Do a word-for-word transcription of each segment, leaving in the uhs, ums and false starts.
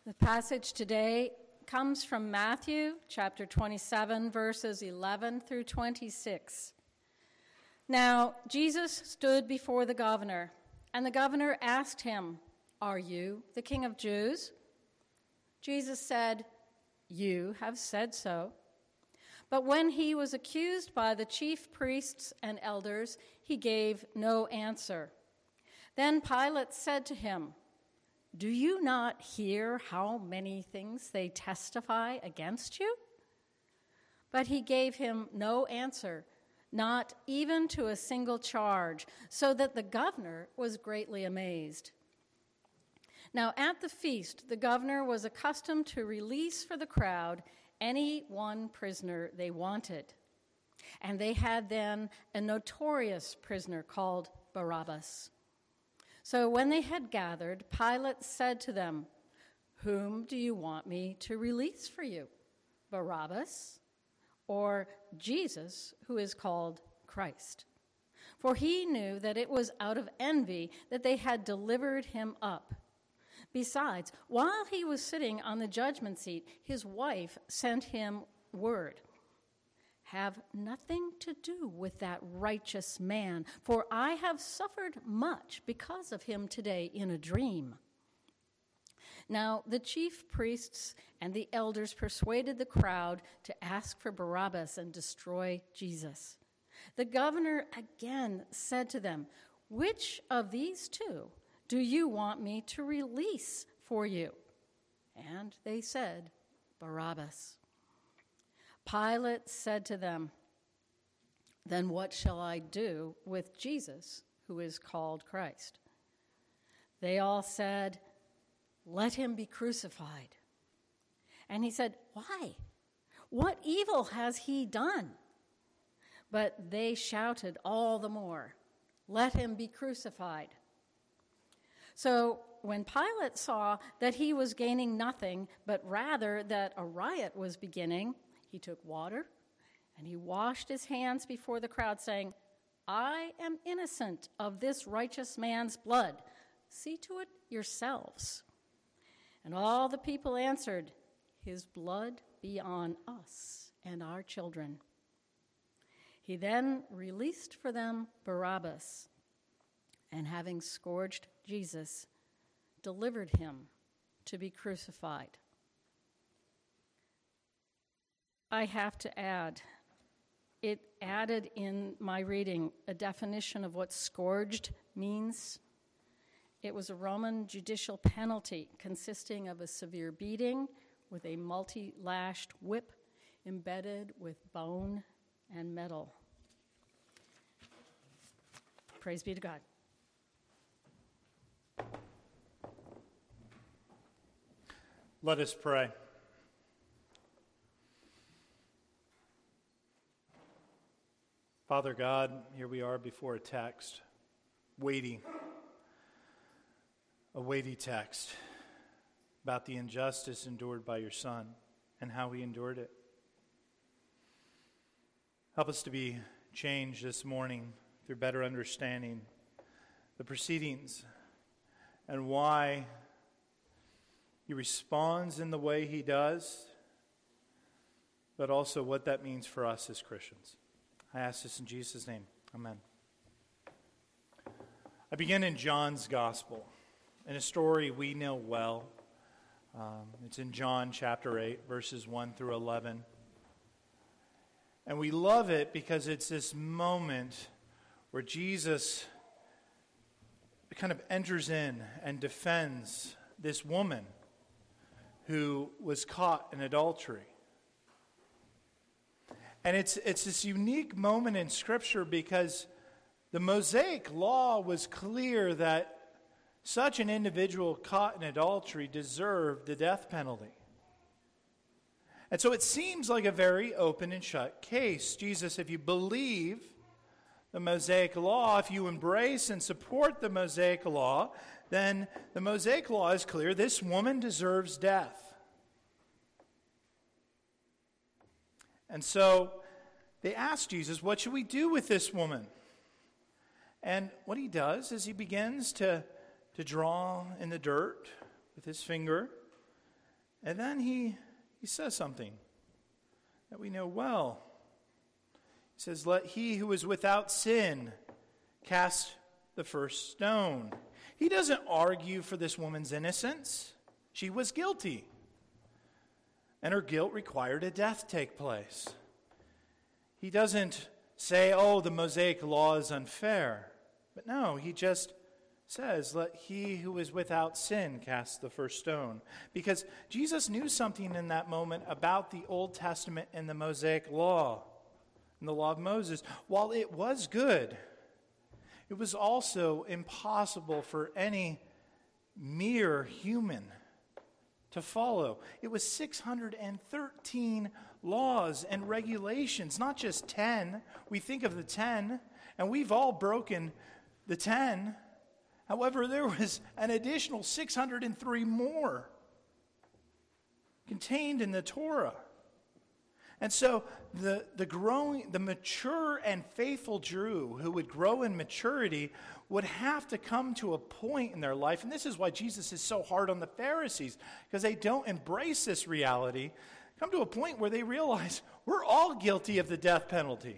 The passage today comes from Matthew chapter twenty-seven, verses eleven through twenty-six. Now, Jesus stood before the governor, and the governor asked him, "Are you the King of Jews?" Jesus said, "You have said so." But when he was accused by the chief priests and elders, he gave no answer. Then Pilate said to him, "Do you not hear how many things they testify against you?" But he gave him no answer, not even to a single charge, so that the governor was greatly amazed. Now at the feast, the governor was accustomed to release for the crowd any one prisoner they wanted. And they had then a notorious prisoner called Barabbas. So when they had gathered, Pilate said to them, "Whom do you want me to release for you, Barabbas or Jesus, who is called Christ?" For he knew that it was out of envy that they had delivered him up. Besides, while he was sitting on the judgment seat, his wife sent him word, "Have nothing to do with that righteous man, for I have suffered much because of him today in a dream." Now the chief priests and the elders persuaded the crowd to ask for Barabbas and destroy Jesus. The governor again said to them, "Which of these two do you want me to release for you?" And they said, "Barabbas." Pilate said to them, "Then what shall I do with Jesus, who is called Christ?" They all said, "Let him be crucified." And he said, "Why? What evil has he done?" But they shouted all the more, "Let him be crucified." So when Pilate saw that he was gaining nothing, but rather that a riot was beginning, he took water and he washed his hands before the crowd, saying, "I am innocent of this righteous man's blood. See to it yourselves." And all the people answered, "His blood be on us and our children." He then released for them Barabbas, and having scourged Jesus, delivered him to be crucified. I have to add, it added in my reading a definition of what scourged means. It was a Roman judicial penalty consisting of a severe beating with a multi-lashed whip embedded with bone and metal. Praise be to God. Let us pray. Father God, here we are before a text, weighty, a weighty text about the injustice endured by your Son and how he endured it. Help us to be changed this morning through better understanding the proceedings and why he responds in the way he does, but also what that means for us as Christians. I ask this in Jesus' name. Amen. I begin in John's Gospel, in a story we know well. Um, it's in John chapter eight, verses one through eleven. And we love it because it's this moment where Jesus kind of enters in and defends this woman who was caught in adultery. And it's it's this unique moment in Scripture because the Mosaic law was clear that such an individual caught in adultery deserved the death penalty. And so it seems like a very open and shut case. Jesus, if you believe the Mosaic law, if you embrace and support the Mosaic law, then the Mosaic law is clear. This woman deserves death. And so they ask Jesus, what should we do with this woman? And what he does is he begins to, to draw in the dirt with his finger And then he, he says something that we know well. He says, let he who is without sin cast the first stone. He doesn't argue for this woman's innocence. She was guilty. And her guilt required a death take place. He doesn't say, oh, the Mosaic law is unfair. But no, he just says, let he who is without sin cast the first stone. Because Jesus knew something in that moment about the Old Testament and the Mosaic law, and the law of Moses. While it was good, it was also impossible for any mere human to follow. It was six hundred thirteen laws and regulations, not just ten. We think of the ten, and we've all broken the ten. However, there was an additional six hundred three more contained in the Torah. And so the, the growing, the mature and faithful Jew who would grow in maturity would have to come to a point in their life, and this is why Jesus is so hard on the Pharisees, because they don't embrace this reality, come to a point where they realize we're all guilty of the death penalty.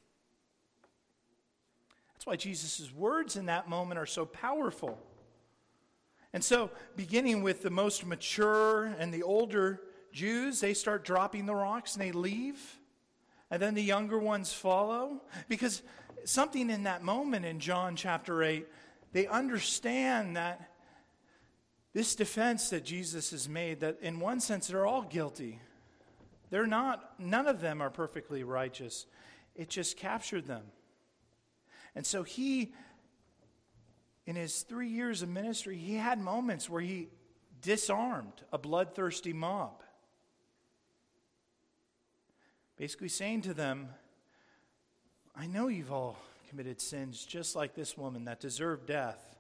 That's why Jesus' words in that moment are so powerful. And so, beginning with the most mature and the older Jews, they start dropping the rocks and they leave. And then the younger ones follow. Because something in that moment in John chapter eight, they understand that this defense that Jesus has made, that in one sense they're all guilty. They're not, none of them are perfectly righteous. It just captured them. And so he, in his three years of ministry, he had moments where he disarmed a bloodthirsty mob. Basically saying to them, I know you've all committed sins just like this woman that deserved death.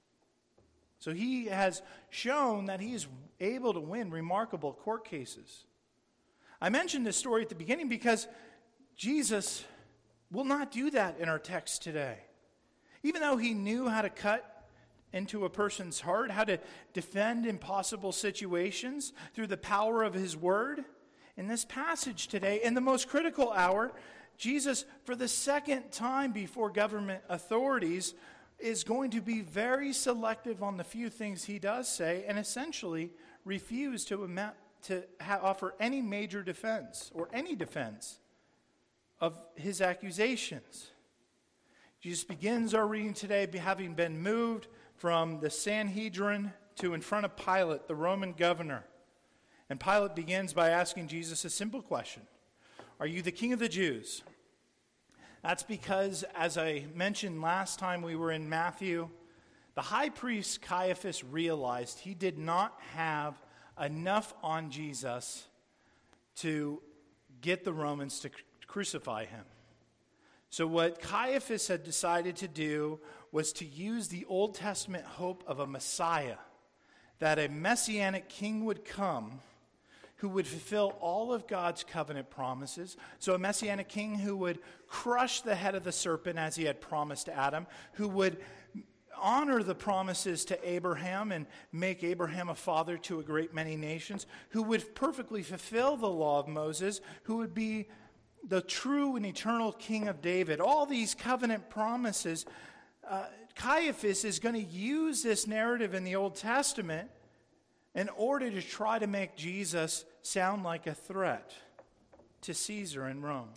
So he has shown that he is able to win remarkable court cases. I mentioned this story at the beginning because Jesus will not do that in our text today. Even though he knew how to cut into a person's heart, how to defend impossible situations through the power of his word, in this passage today, in the most critical hour, Jesus, for the second time before government authorities, is going to be very selective on the few things he does say and essentially refuse to, ama- to ha- offer any major defense or any defense of his accusations. Jesus begins our reading today having been moved from the Sanhedrin to in front of Pilate, the Roman governor. And Pilate begins by asking Jesus a simple question. Are you the king of the Jews? That's because, as I mentioned last time we were in Matthew, the high priest Caiaphas realized he did not have enough on Jesus to get the Romans to crucify him. So what Caiaphas had decided to do was to use the Old Testament hope of a Messiah, that a messianic king would come who would fulfill all of God's covenant promises. So a messianic king who would crush the head of the serpent as he had promised Adam, who would honor the promises to Abraham and make Abraham a father to a great many nations, who would perfectly fulfill the law of Moses, who would be the true and eternal king of David. All these covenant promises, uh, Caiaphas is going to use this narrative in the Old Testament in order to try to make Jesus sound like a threat to Caesar in Rome.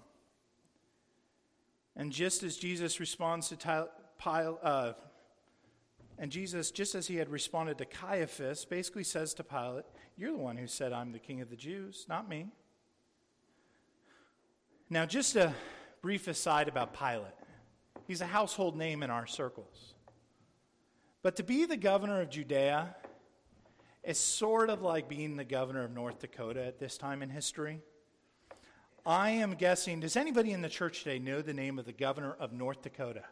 And just as Jesus responds to Pilate, uh, and Jesus, just as he had responded to Caiaphas, basically says to Pilate, you're the one who said I'm the king of the Jews, not me. Now, just a brief aside about Pilate. He's a household name in our circles. But to be the governor of Judea is sort of like being the governor of North Dakota at this time in history. I am guessing, does anybody in the church today know the name of the governor of North Dakota?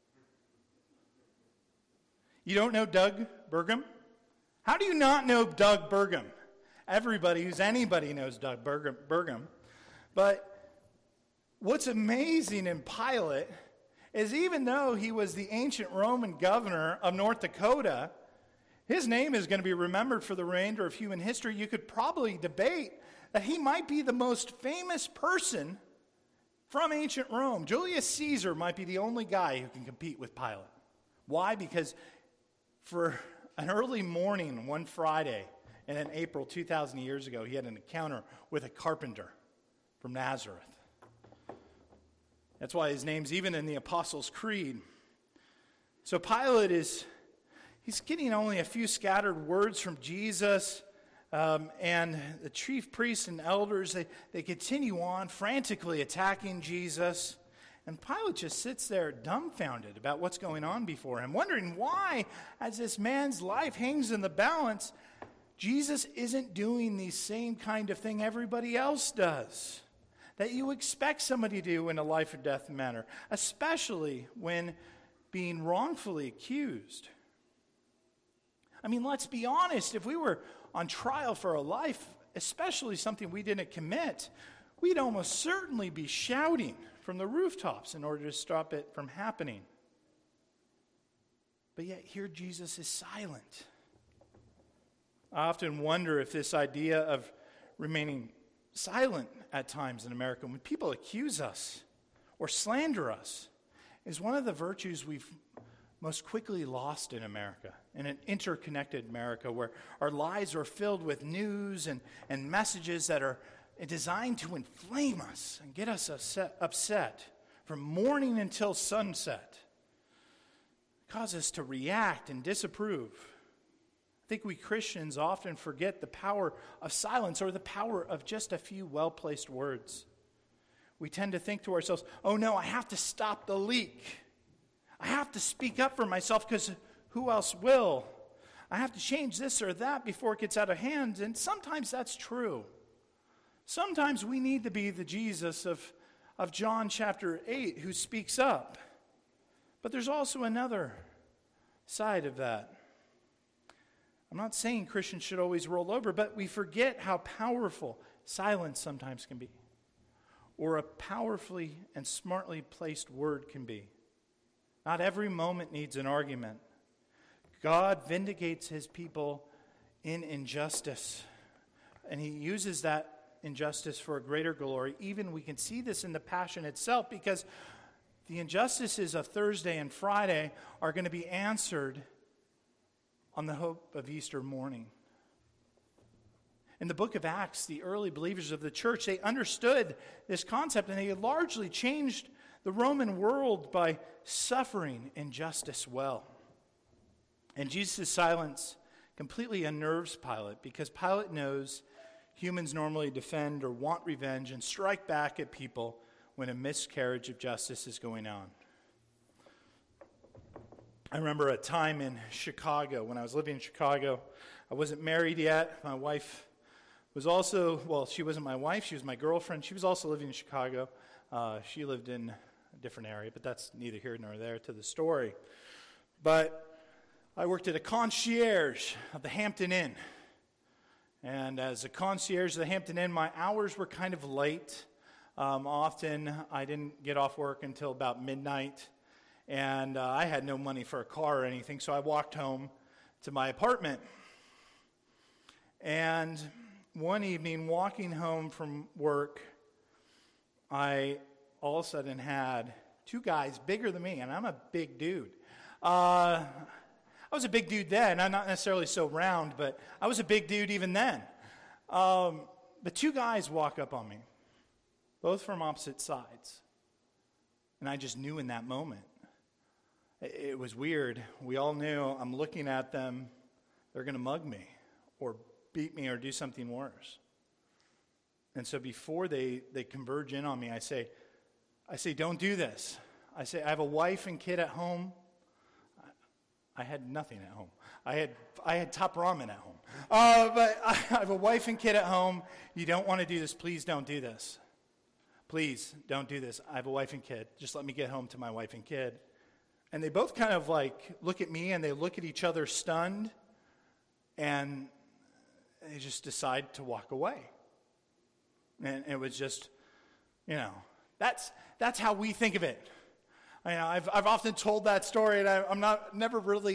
You don't know Doug Burgum? How do you not know Doug Burgum? Everybody who's anybody knows Doug Burgum. Burgum. But what's amazing in Pilate is even though he was the ancient Roman governor of North Dakota, His name is going to be remembered for the remainder of human history. You could probably debate that he might be the most famous person from ancient Rome. Julius Caesar might be the only guy who can compete with Pilate. Why? Because for an early morning one Friday, and in April two thousand years ago, he had an encounter with a carpenter from Nazareth. That's why his name's even in the Apostles' Creed. So Pilate is, he's getting only a few scattered words from Jesus, um, and the chief priests and elders, they, they continue on frantically attacking Jesus. And Pilate just sits there dumbfounded about what's going on before him, wondering why, as this man's life hangs in the balance, Jesus isn't doing the same kind of thing everybody else does that you expect somebody to do in a life or death matter, especially when being wrongfully accused. I mean, let's be honest. If we were on trial for a life, especially something we didn't commit, we'd almost certainly be shouting from the rooftops in order to stop it from happening. But yet here Jesus is silent. I often wonder if this idea of remaining silent at times in America, when people accuse us or slander us, is one of the virtues we've most quickly lost in America, in an interconnected America where our lives are filled with news and, and messages that are designed to inflame us and get us upset, upset from morning until sunset, cause us to react and disapprove. I think we Christians often forget the power of silence or the power of just a few well-placed words. We tend to think to ourselves, oh no, I have to stop the leak. I have to speak up for myself because who else will? I have to change this or that before it gets out of hand. And sometimes that's true. Sometimes we need to be the Jesus of, of John chapter eight who speaks up. But there's also another side of that. I'm not saying Christians should always roll over, but we forget how powerful silence sometimes can be, or a powerfully and smartly placed word can be. Not every moment needs an argument. God vindicates his people in injustice, and he uses that injustice for a greater glory. Even we can see this in the Passion itself, because the injustices of Thursday and Friday are going to be answered on the hope of Easter morning. In the book of Acts, the early believers of the church, they understood this concept, and they had largely changed the Roman world by suffering injustice well. And Jesus' silence completely unnerves Pilate, because Pilate knows humans normally defend or want revenge and strike back at people when a miscarriage of justice is going on. I remember a time in Chicago, when I was living in Chicago. I wasn't married yet. My wife was also, well, she wasn't my wife. She was my girlfriend. She was also living in Chicago. Uh, she lived in a different area, but that's neither here nor there to the story. But I worked at a concierge of the Hampton Inn. And as a concierge of the Hampton Inn, my hours were kind of late. Um, often I didn't get off work until about midnight. And uh, I had no money for a car or anything, so I walked home to my apartment. And one evening, walking home from work, I all of a sudden had two guys bigger than me, and I'm a big dude. Uh, I was a big dude then. I'm not necessarily so round, but I was a big dude even then. Um, but two guys walk up on me, both from opposite sides. And I just knew in that moment. It was weird. We all knew I'm looking at them, they're going to mug me or beat me or do something worse. And so before they, they converge in on me, I say, I say, don't do this. I say, I have a wife and kid at home. I had nothing at home. I had I had top ramen at home. Uh, but I have a wife and kid at home. You don't want to do this. Please don't do this. Please don't do this. I have a wife and kid. Just let me get home to my wife and kid. And they both kind of like look at me and they look at each other stunned, and they just decide to walk away. And it was just, you know, that's that's how we think of it. I know I've I've often told that story, and I, I'm not never really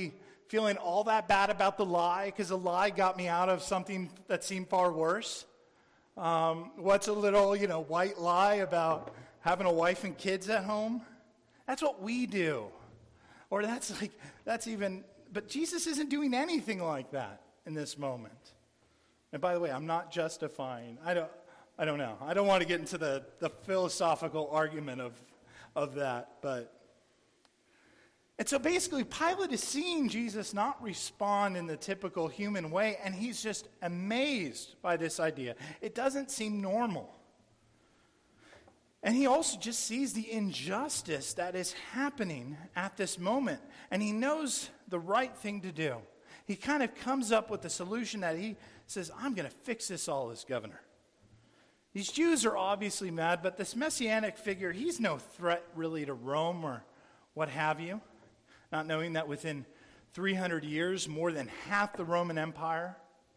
feeling all that bad about the lie because the lie got me out of something that seemed far worse? Um, what's a little, you know, white lie about having a wife and kids at home? That's what we do. Or that's like, that's even, but Jesus isn't doing anything like that in this moment. And by the way, I'm not justifying, I don't, I don't know. I don't want to get into the, the philosophical argument of, of that, but. And so basically, Pilate is seeing Jesus not respond in the typical human way, and he's just amazed by this idea. It doesn't seem normal. And he also just sees the injustice that is happening at this moment, and he knows the right thing to do. He kind of comes up with the solution that he says, I'm going to fix this all as governor. These Jews are obviously mad, but this messianic figure, he's no threat really to Rome or what have you. Not knowing that within three hundred years, more than half the Roman Empire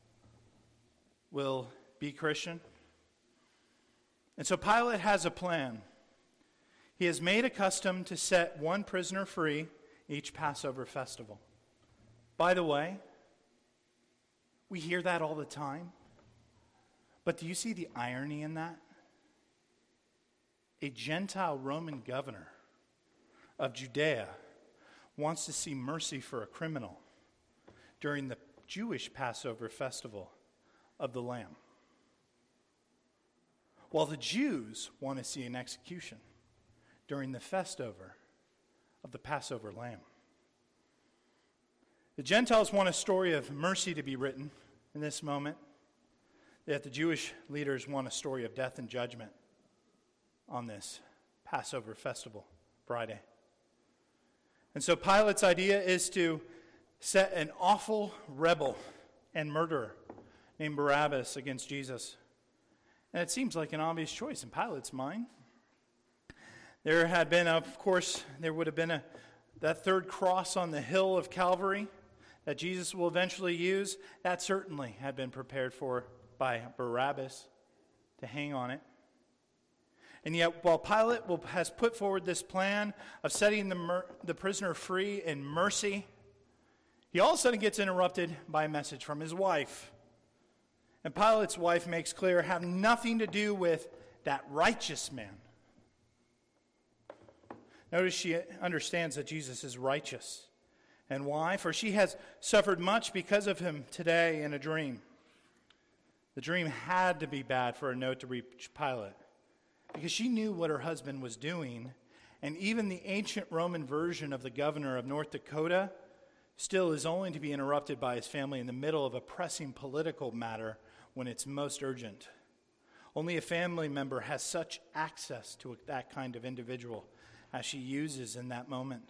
will be Christian. And so Pilate has a plan. He has made a custom to set one prisoner free each Passover festival. By the way, we hear that all the time. But do you see the irony in that? A Gentile Roman governor of Judea wants to see mercy for a criminal during the Jewish Passover festival of the Lamb, while the Jews want to see an execution during the festover of the Passover Lamb. The Gentiles want a story of mercy to be written in this moment, yet the Jewish leaders want a story of death and judgment on this Passover festival Friday. And so Pilate's idea is to set an awful rebel and murderer named Barabbas against Jesus. And it seems like an obvious choice in Pilate's mind. There had been, of course, there would have been a that third cross on the hill of Calvary that Jesus will eventually use. That certainly had been prepared for by Barabbas to hang on it. And yet, while Pilate will, has put forward this plan of setting the, mer- the prisoner free in mercy, he all of a sudden gets interrupted by a message from his wife. And Pilate's wife makes clear have nothing to do with that righteous man. Notice she understands that Jesus is righteous. And why? For she has suffered much because of him today in a dream. The dream had to be bad for a note to reach Pilate, because she knew what her husband was doing, and even the ancient Roman version of the governor of North Dakota still is only to be interrupted by his family in the middle of a pressing political matter when it's most urgent. Only a family member has such access to that kind of individual as she uses in that moment.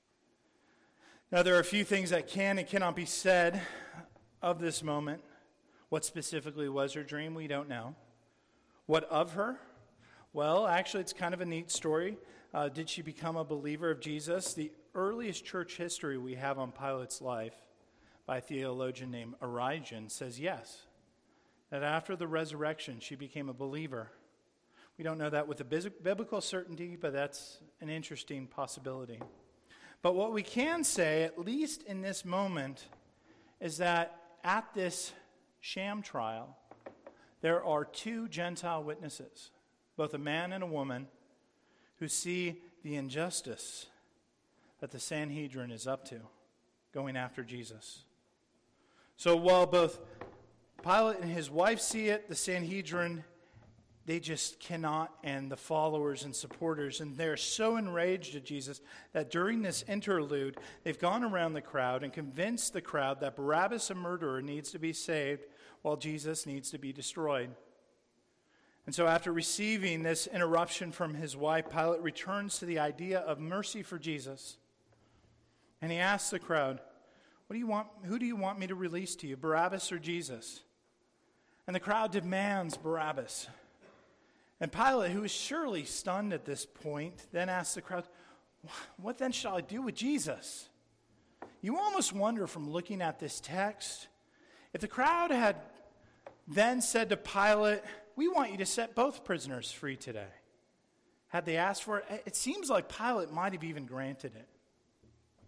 Now, there are a few things that can and cannot be said of this moment. What specifically was her dream? We don't know. What of her? Well, actually, it's kind of a neat story. Uh, did she become a believer of Jesus? The earliest church history we have on Pilate's life by a theologian named Origen says yes, that after the resurrection, she became a believer. We don't know that with a biblical certainty, but that's an interesting possibility. But what we can say, at least in this moment, is that at this sham trial, there are two Gentile witnesses, both a man and a woman, who see the injustice that the Sanhedrin is up to, going after Jesus. So while both Pilate and his wife see it, the Sanhedrin, they just cannot, and the followers and supporters, and they're so enraged at Jesus that during this interlude, they've gone around the crowd and convinced the crowd that Barabbas, a murderer, needs to be saved while Jesus needs to be destroyed. And so after receiving this interruption from his wife, Pilate returns to the idea of mercy for Jesus. And he asks the crowd, "What do you want? Who do you want me to release to you, Barabbas or Jesus?" And the crowd demands Barabbas. And Pilate, who is surely stunned at this point, then asks the crowd, "What then shall I do with Jesus?" You almost wonder from looking at this text, if the crowd had then said to Pilate, "We want you to set both prisoners free today," had they asked for it, it seems like Pilate might have even granted it.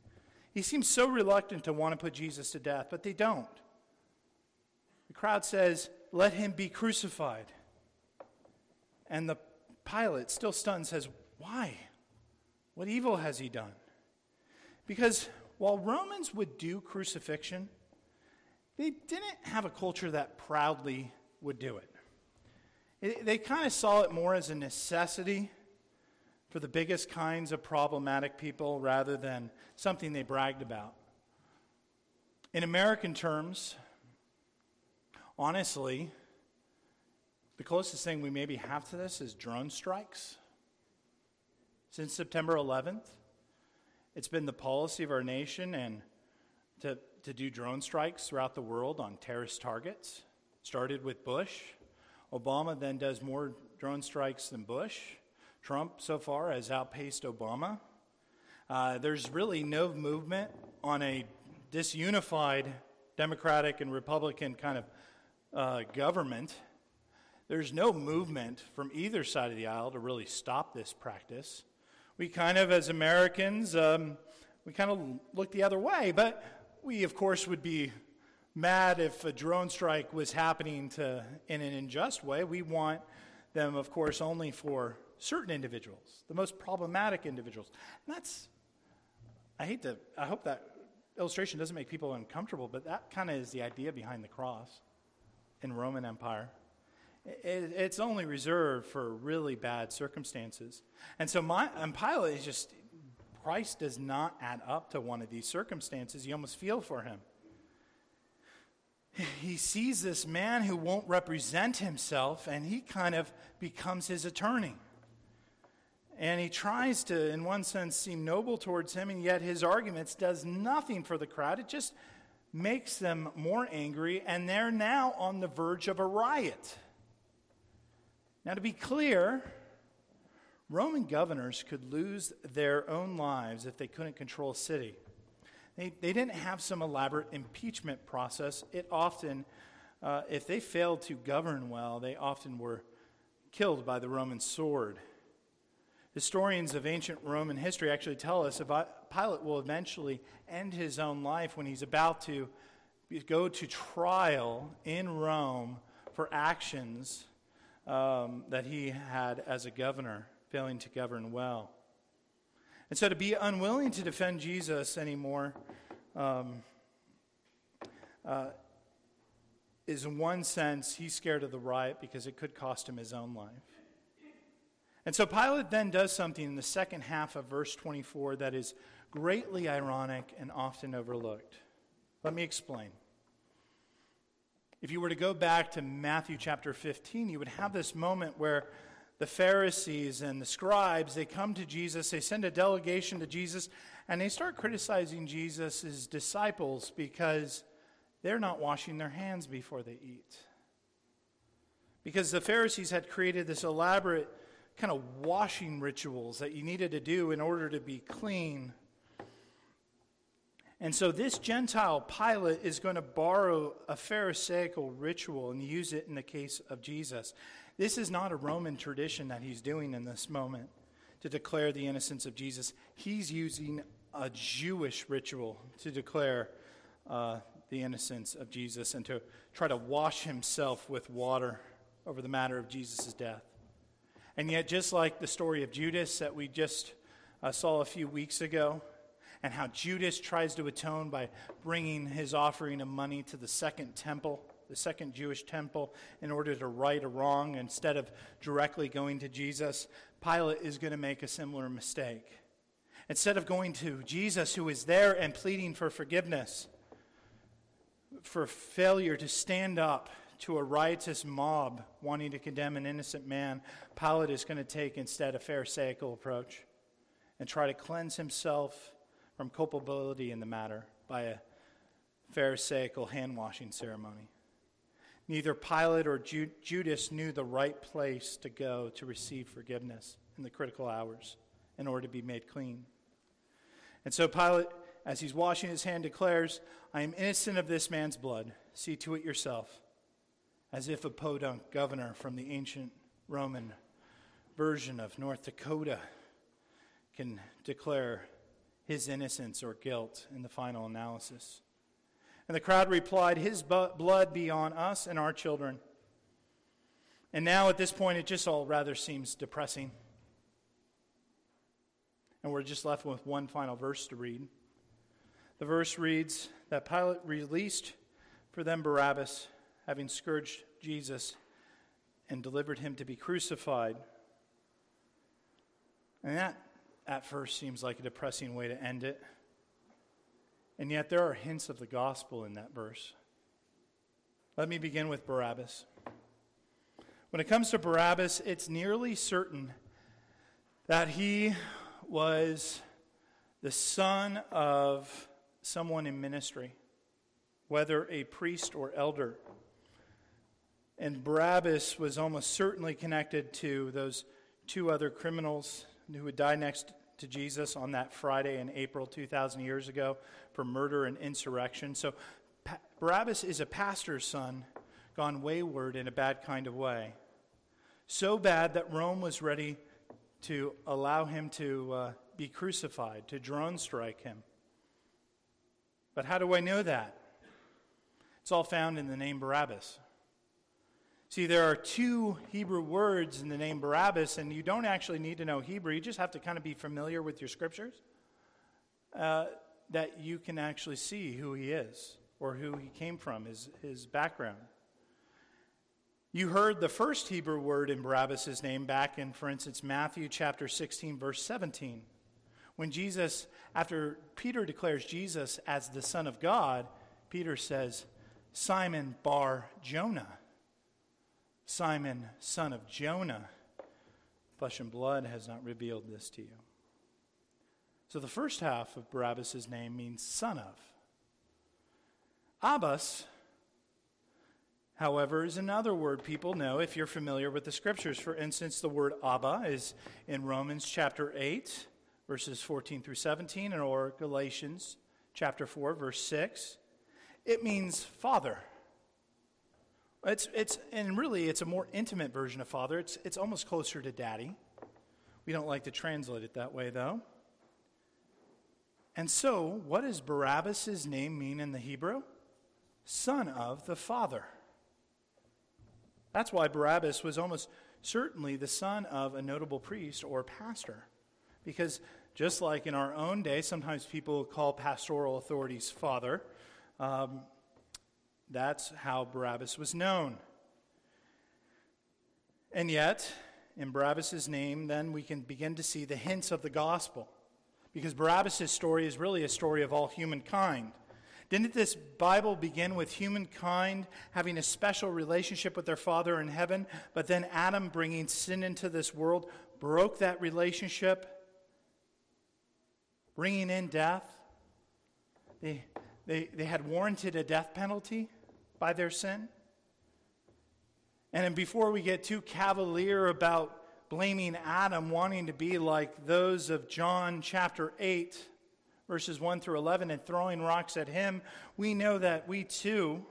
He seems so reluctant to want to put Jesus to death, but they don't. The crowd says, "Let him be crucified." And the Pilate, still stunned, says, "Why? What evil has he done?" Because while Romans would do crucifixion, they didn't have a culture that proudly would do it. it they kind of saw it more as a necessity for the biggest kinds of problematic people rather than something they bragged about. In American terms, honestly, the closest thing we maybe have to this is drone strikes. Since September eleventh, it's been the policy of our nation and to, to do drone strikes throughout the world on terrorist targets. Started with Bush. Obama then does more drone strikes than Bush. Trump, so far, has outpaced Obama. Uh, there's really no movement on a disunified Democratic and Republican kind of uh, government. There's no movement from either side of the aisle to really stop this practice. We kind of, as Americans, um, we kind of look the other way, but we, of course, would be mad if a drone strike was happening to in an unjust way. We want them, of course, only for certain individuals, the most problematic individuals. And that's, I hate to, I hope that illustration doesn't make people uncomfortable, but that kind of is the idea behind the cross in Roman Empire. It, it's only reserved for really bad circumstances. And so my, and Pilate is just, Christ does not add up to one of these circumstances. You almost feel for him. He sees this man who won't represent himself, and he kind of becomes his attorney. And he tries to, in one sense, seem noble towards him, and yet his arguments does nothing for the crowd. It just makes them more angry, and they're now on the verge of a riot. Now, to be clear, Roman governors could lose their own lives if they couldn't control a city. They, they didn't have some elaborate impeachment process. It often, uh, if they failed to govern well, they often were killed by the Roman sword. Historians of ancient Roman history actually tell us about Pilate will eventually end his own life when he's about to go to trial in Rome for actions um, that he had as a governor, failing to govern well. And so to be unwilling to defend Jesus anymore um, uh, is, in one sense, he's scared of the riot because it could cost him his own life. And so Pilate then does something in the second half of verse twenty-four that is greatly ironic and often overlooked. Let me explain. If you were to go back to Matthew chapter fifteen, you would have this moment where the Pharisees and the scribes, they come to Jesus, they send a delegation to Jesus, and they start criticizing Jesus' disciples because they're not washing their hands before they eat. Because the Pharisees had created this elaborate kind of washing rituals that you needed to do in order to be clean. And so this Gentile Pilate is going to borrow a Pharisaical ritual and use it in the case of Jesus. This is not a Roman tradition that he's doing in this moment to declare the innocence of Jesus. He's using a Jewish ritual to declare uh, the innocence of Jesus and to try to wash himself with water over the matter of Jesus' death. And yet, just like the story of Judas that we just uh, saw a few weeks ago, and how Judas tries to atone by bringing his offering of money to the second temple, the second Jewish temple, in order to right a wrong instead of directly going to Jesus, Pilate is going to make a similar mistake. Instead of going to Jesus, who is there and pleading for forgiveness, for failure to stand up to a riotous mob wanting to condemn an innocent man, Pilate is going to take instead a Pharisaical approach and try to cleanse himself from culpability in the matter by a Pharisaical hand-washing ceremony. Neither Pilate or Ju- Judas knew the right place to go to receive forgiveness in the critical hours in order to be made clean. And so Pilate, as he's washing his hand, declares, "I am innocent of this man's blood. See to it yourself." As if a podunk governor from the ancient Roman version of North Dakota can declare his innocence or guilt in the final analysis. And the crowd replied, "His bu- blood be on us and our children." And now at this point, it just all rather seems depressing. And we're just left with one final verse to read. The verse reads that Pilate released for them Barabbas, having scourged Jesus and delivered him to be crucified. And that, at first, seems like a depressing way to end it. And yet there are hints of the gospel in that verse. Let me begin with Barabbas. When it comes to Barabbas, it's nearly certain that he was the son of someone in ministry, whether a priest or elder. And Barabbas was almost certainly connected to those two other criminals who would die next to Jesus on that Friday in April two thousand years ago for murder and insurrection. So Barabbas is a pastor's son gone wayward in a bad kind of way. So bad that Rome was ready to allow him to uh, be crucified, to drone strike him. But how do I know that? It's all found in the name Barabbas. See, there are two Hebrew words in the name Barabbas, and you don't actually need to know Hebrew. You just have to kind of be familiar with your scriptures, uh, that you can actually see who he is or who he came from, his, his background. You heard the first Hebrew word in Barabbas' name back in, for instance, Matthew chapter sixteen, verse seventeen. When Jesus, after Peter declares Jesus as the Son of God, Peter says, "Simon Bar Jonah, Simon, son of Jonah, flesh and blood has not revealed this to you." So the first half of Barabbas' name means son of. Abbas, however, is another word people know if you're familiar with the scriptures. For instance, the word Abba is in Romans chapter eight, verses fourteen through seventeen, and or Galatians chapter four, verse six. It means father. It's it's and really it's a more intimate version of father. It's it's almost closer to daddy. We don't like to translate it that way, though. And so, what does Barabbas' name mean in the Hebrew? Son of the Father. That's why Barabbas was almost certainly the son of a notable priest or pastor. Because just like in our own day, sometimes people call pastoral authorities father. Um, that's how Barabbas was known. And yet, in Barabbas' name, then we can begin to see the hints of the gospel. Because Barabbas' story is really a story of all humankind. Didn't this Bible begin with humankind having a special relationship with their Father in heaven, but then Adam bringing sin into this world broke that relationship, bringing in death? They, they, they had warranted a death penalty by their sin. And then before we get too cavalier about blaming Adam, wanting to be like those of John chapter eight, verses one through eleven, and throwing rocks at him, we know that we too,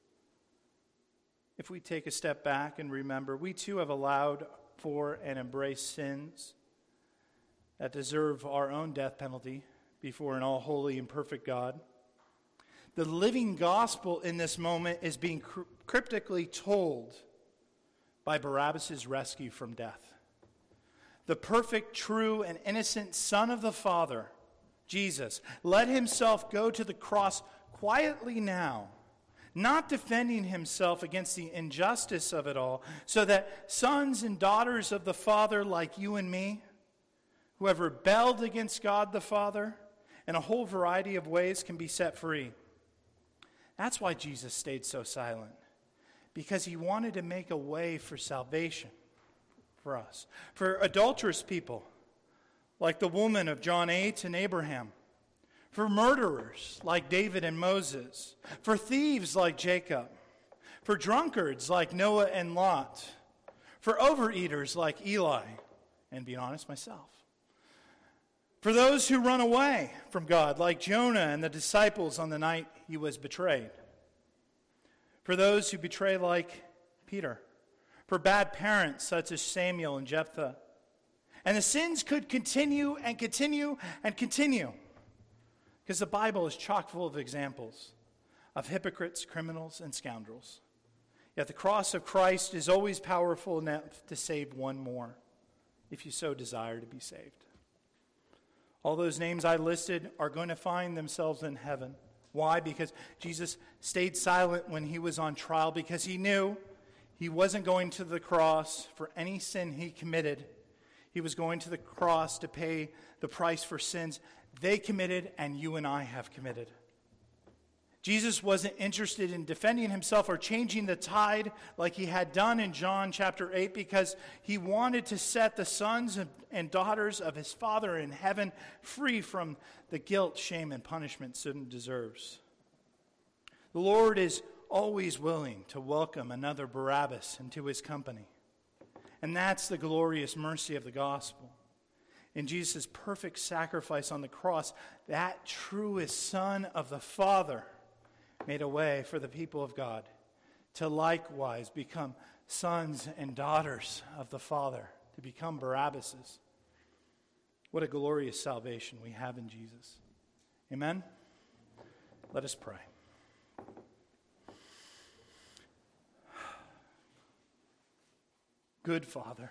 if we take a step back and remember, we too have allowed for and embraced sins that deserve our own death penalty before an all-holy and perfect God. The living gospel in this moment is being cryptically told by Barabbas' rescue from death. The perfect, true, and innocent Son of the Father, Jesus, let himself go to the cross quietly now, not defending himself against the injustice of it all, so that sons and daughters of the Father like you and me, who have rebelled against God the Father in a whole variety of ways, can be set free. That's why Jesus stayed so silent, because he wanted to make a way for salvation for us. For adulterous people, like the woman of John eight and Abraham. For murderers, like David and Moses. For thieves, like Jacob. For drunkards, like Noah and Lot. For overeaters, like Eli, and being honest, myself. For those who run away from God, like Jonah and the disciples on the night he was betrayed. For those who betray, like Peter. For bad parents, such as Samuel and Jephthah. And the sins could continue and continue and continue. Because the Bible is chock full of examples of hypocrites, criminals, and scoundrels. Yet the cross of Christ is always powerful enough to save one more, if you so desire to be saved. All those names I listed are going to find themselves in heaven. Why? Because Jesus stayed silent when he was on trial, because he knew he wasn't going to the cross for any sin he committed. He was going to the cross to pay the price for sins they committed and you and I have committed. Jesus wasn't interested in defending himself or changing the tide like he had done in John chapter eight, because he wanted to set the sons and daughters of his Father in heaven free from the guilt, shame, and punishment sin deserves. The Lord is always willing to welcome another Barabbas into his company. And that's the glorious mercy of the gospel. In Jesus' perfect sacrifice on the cross, that truest Son of the Father made a way for the people of God to likewise become sons and daughters of the Father, to become Barabbases. What a glorious salvation we have in Jesus. Amen? Let us pray. Good Father,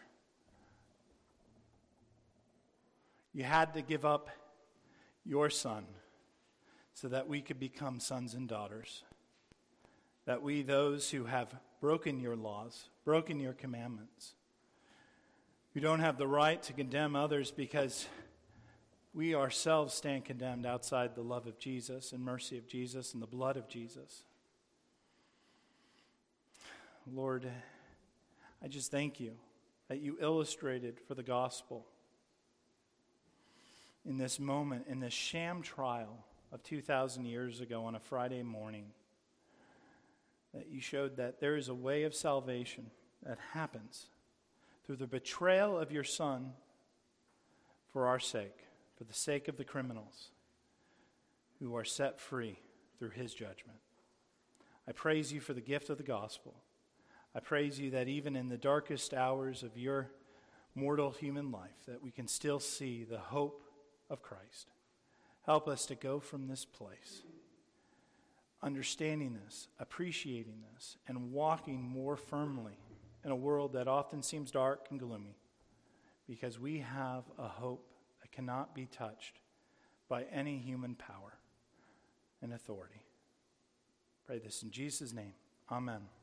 you had to give up your Son so that we could become sons and daughters. That we, those who have broken your laws, broken your commandments, who don't have the right to condemn others because we ourselves stand condemned outside the love of Jesus and mercy of Jesus and the blood of Jesus. Lord, I just thank you that you illustrated for the gospel in this moment, in this sham trial of two thousand years ago on a Friday morning, that you showed that there is a way of salvation that happens through the betrayal of your Son for our sake, for the sake of the criminals who are set free through his judgment. I praise you for the gift of the gospel. I praise you that even in the darkest hours of your mortal human life, that we can still see the hope of Christ. Help us to go from this place understanding this, appreciating this, and walking more firmly in a world that often seems dark and gloomy, because we have a hope that cannot be touched by any human power and authority. Pray this in Jesus' name. Amen.